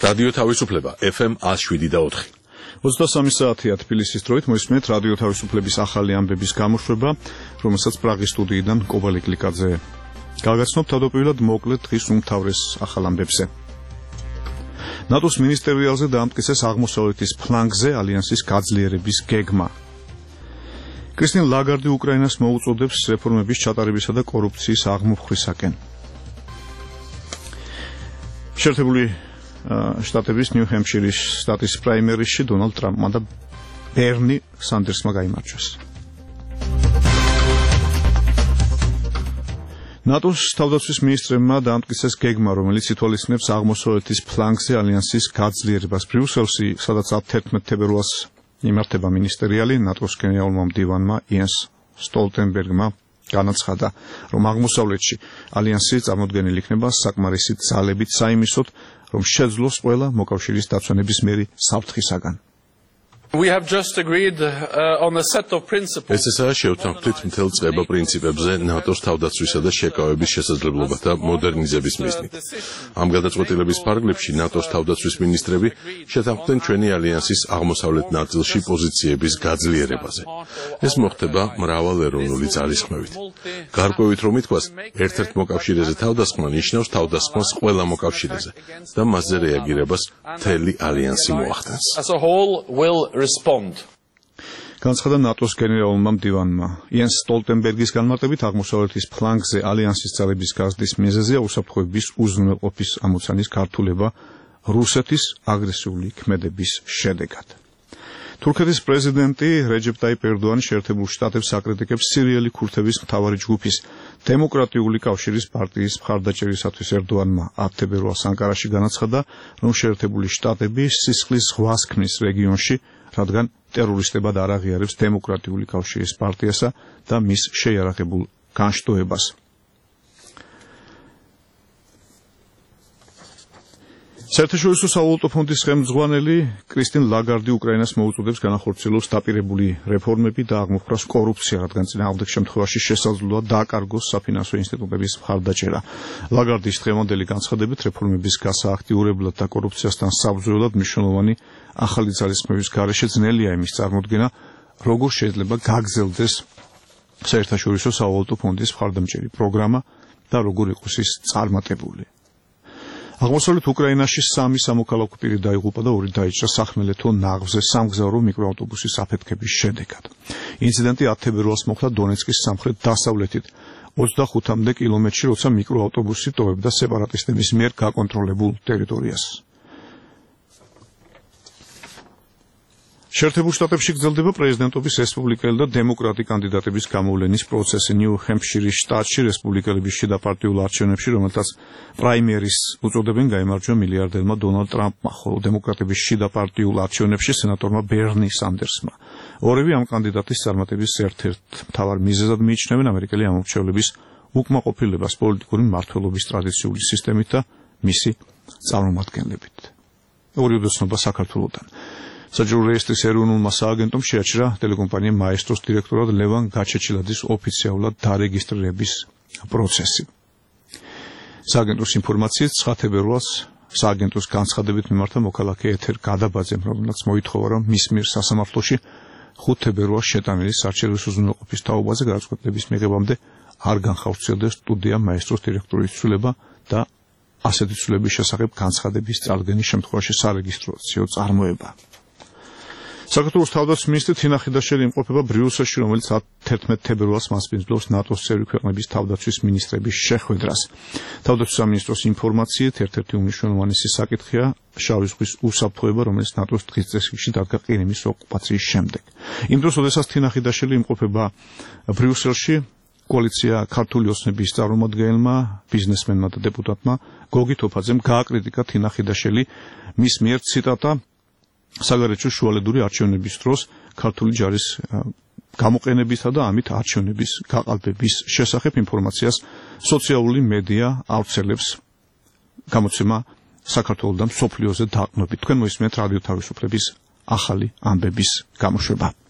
რადიო თავისუფლება FM 107.4. 23 საათია თბილისის დროით მოისმენთ რადიო თავისუფლების ახალი ამბების გამოშვება, რომელსაც პრაღის სტუდიიდან კობალე გლიკაძე გაგაცნობ თავდაპირველად მოკლედ დღის უმთავრეს ახალ ამბებზე. ნატოს მინისტერიალზე დაამტკიცეს აღმოსავლეთის ფლანგზე ალიანსის გაძლიერების გეგმა. კრისტინ ლაგარდი უკრაინას მოუწოდებს რეფორმების ჩატარებისა და კორუფციის აღმოფხვისაკენ. შეერთებული შტატების ნიუ-ჰემპშირის შტატის პრაიმერისში დონალდ ტრამპმა და ბერნი სანდერსმა გაიმარჯვეს. ნატოს თავდაცვის მინისტრებმა დაამტკიცეს გეგმა, რომელიც ითვალისწინებს აღმოსავლეთის ფლანგზე ალიანსის გაძლიერებას. ბრიუსელში, სადაც 11 თებერვალს იმართება მინისტერიალი, ნატოს გენერალურმა მდივანმა იენს სტოლტენბერგმა განაცხადა, რომ აღმოსავლეთში ალიანსი წარმოდგენილი იქნება საკმარისი ძალებით საიმისოდ, რომ შეძლოს ყველა მოკავშირის დაცვენების მერი საფრთხისაგან. We have just agreed on a set of principles. ესაა შევთანხმდით მთელ წყება პრინციპებზე ნატოს თავდაცვისა და შეკავების შესაძლებლობათა მოდერნიზების მიზნით. ამ გადაწყვეტილების ფარგლებში ნატოს თავდაცვის მინისტრები შეთანხმდნენ ჩვენი ალიანსის აღმოსავლეთ ნაწილში პოზიციების გაძლიერებაზე. ეს მოხდება მრავალეროვნული ძალისხმევით. გარკვევით რომ ითქვას, ერთ-ერთ მოკავშირეზე თავდასხმა ნიშნავს თავდასხმას ყველა მოკავშირეზე და მასზე რეაგირებას მთელი ალიანსი მოახდენს. As a whole will respond. განცხადა ნატოს გენერალურმა მდივანმა. იენს სტოლტენბერგის განმარტებით აღმოსავლეთის ფლანგზე ალიანსის ძალების გაზრდის მიზეზია უსაფრთხოების უზრუნველყოფის ამოცანის გართულება რუსეთის აგრესიული ქმედების შედეგად. თურქეთის პრეზიდენტი რეჯეპ ტაიპ ერდოანი შეერთებულ შტატებს აკრიტიკებს სირიელი ქურთების მთავარი ჯგუფის დემოკრატიული კავშირის პარტიის მხარდაჭერისათვის. ერდოანმა 10 თებერვალს ანკარაში განაცხადა, რომ შეერთებული შტატები სისხლის ზღვას ქმნის რეგიონში, რადგან ტერორისტებად არ აღიარებს დემოკრატიული კავშირის პარტიასა და მის შეიარაღებულ განშტოებას. საერთაშორისო სავალუტო ფონდის ხელმძღვანელი კრისტინ ლაგარდი უკრაინას მოუწოდებს განახორციელოს დაპირებული რეფორმები და აღმოფხვრას კორუფცია, რადგან წინააღმდეგ შემთხვევაში შესაძლოა დააკარგოს საფინანსო ინსტიტუტების მხარდაჭერა. ლაგარდის დღევანდელი განცხადებით რეფორმების გასააქტიურებლად და კორუფციასთან საბრძოლოდ მნიშვნელოვანი ახალი ძალისხმევის გარეშე ძნელია იმის წარმოდგენა, როგორ შეიძლება გაგრძელდეს საერთაშორისო სავალუტო ფონდის მხარდამჭერი პროგრამა და როგორ იყოს ის წარმატებული. აღმოსავლეთ უკრაინაში 3 სამოქალაქო პირი დაიღუპა და 2 დაიჭრა სახმელეთო ნაღვზე სამგზავრო მიკროავტობუსის აფეთქების შედეგად. ინციდენტი 10 თებერვალს მოხდა დონეცკის სამხრეთ-დასავლეთით 25 კილომეტრში, როცა მიკროავტობუსი ტოვებდა სეპარატისტების მიერ გაკონტროლებულ ტერიტორიას. შეერთებულ შტატებში გრძელდება პრეზიდენტობის რესპუბლიკელი და დემოკრატი კანდიდატების გამოვლენის პროცესი. ნიუ-ჰემპშირის შტატში რესპუბლიკელების შიდა პარტიულ არჩევნებში, რომელთაც პრაიმერის უწოდებენ, გაიმარჯვა მილიარდერმა დონალდ ტრამპმა, ხოლო დემოკრატების შიდა პარტიულ არჩევნებში სენატორმა ბერნი სანდერსმა. ორივე ამ კანდიდატის წარმატების ერთ-ერთ მთავარ მიზეზად მიიჩნევენ ამერიკელი ამომრჩევლების უკმაყოფილებას პოლიტიკური მმართველობის ტრადიციული სისტემით და მისი წარმომადგენლებით. ორი უდესნობა საქართველოდან. საჯარო რეესტრის ეროვნულმა სააგენტომ შეაჩერა ტელეკომპანია მაესტროს დირექტორად ლევან გაჩეჩილაძის ოფიციალურად დარეგისტრირების პროცესი. სააგენტოს ინფორმაციით 9 თებერვალს სააგენტოს განცხადებით მიმართა მოქალაქე ეთერ გადაბაძემ, რომელსაც მოითხოვა, რომ მის მიერ სასამართლოში 5 თებერვალს შეტანილი საარჩევნო უზრუნველყოფის თაობაზე გადაწყვეტილების მიღებამდე არ განხორციელდეს სტუდია მაესტროს დირექტორის ცვლილება და ასეთი ცვლილების შესახებ განცხადების წარდგენის შემთხვევაში სარეგისტრაციო წარმოება. საქართველოს თავდაცვის მინისტრი თინა ხიდაშელი იმყოფება ბრიუსელში, რომელიც 11 თებერვალს მასპინძლობს ნატოს წევრი ქვეყნების თავდაცვის მინისტრების შეხვედრას. თავდაცვის სამინისტროს ინფორმაციით ერთ-ერთი უმნიშვნელოვანესი საკითხია შავი ზღვის უსაფრთხოება, რომელიც ნატოს დღის წესრიგში დადგა ყირიმის ოკუპაციის შემდეგ. იმ დროს, როდესაც თინა ხიდაშელი იმყოფება ბრიუსელში, კოალიცია ქართული ოცნების წარმომადგენელმა, ბიზნესმენმა და დეპუტატმა გოგი თოფაძემ გააკრიტიკა თინა ხიდაშელი მის მიერ ციტატა საგარეჩო შუალედური არჩევნების დროს ქართული ჯარის გამოყენებისა და ამით არჩევნების გაყალბების შესახებ ინფორმაციას სოციალური მედია ავრცელებს. გამოცემა საქართველოს და მსოფლიოზე დაყრდნობით. თქვენ მოისმენთ რადიო თავისუფლების ახალი ამბების გამოშვება.